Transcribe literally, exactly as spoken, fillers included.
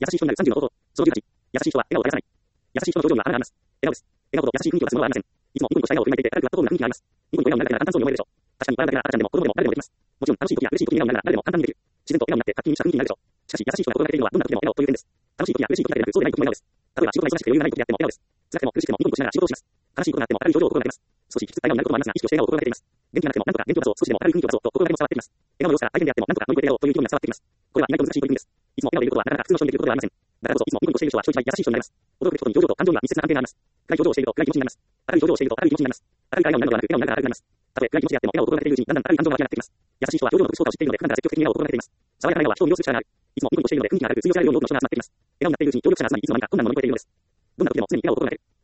優しい人になるさんじゅうの方法。そのじゅうはち。優しい人は笑顔を絶やさない。優しい人の表情には穴があります。笑顔です。笑顔と優しい雰囲気はつものはありません。いつもニコニコした笑顔を振りまいていて、明るくアットホームな雰囲気があります。ニコニコ笑顔になるだけなら簡単そうに思えるでしょう。確かに笑うだけなら赤ちゃんでも子供でも誰でもできます。もちろん楽しい時や嬉しい時に笑顔になるなら誰でも簡単にできる。自然と笑顔になって活気にした雰囲気になるでしょう。しかし優しい人が心がけているのはどんな時でも笑顔という点です。楽しい時や嬉しい時だけでなくそうでない時も笑顔です。例えば仕事が忙しくて余裕がない時であっても笑顔です。辛くても苦しくてもニコニコしながら仕事をします。悲しいことがあっても明るい表情を心がけます。少しきつつ笑顔になることもありますが、意識をして笑顔を心がけています。元気がなくてもなんとか元気を出そう、少しでも明るい雰囲気を出そうと心がけも伝わっています。笑顔の様子から大変であってもなんとか乗り越えてやろうという気分が伝わってきます。これは意外と難しい取り組みです。いつも笑顔でいることはなかなか普通の人にできることではありません。だからこそいつもニコニコしている人は人一倍優しい人になります。驚くべきことに表情と感情には密接な関係があります。暗い表情をしていると暗い気持ちになります。明るい表情をしていると明るい気持ちになります。明るい笑顔になるのではなく笑顔になるから明るくなります。たとえ暗い気持ちであっても笑顔を心がけているうちにだんだん明るい感情が湧き上がってきます。優しい人は表情の特殊効果を知っているので普段から積極的に笑顔を心がけています。爽やかな笑顔は人を魅了する力がある。いつもニコニコしているので雰囲気が明るく通用されるように多くの人が集まっています。笑顔になっているうちに協力者が集まりいつの間にか困難も乗り越えているようです。どんな時でも常に笑顔を心がける。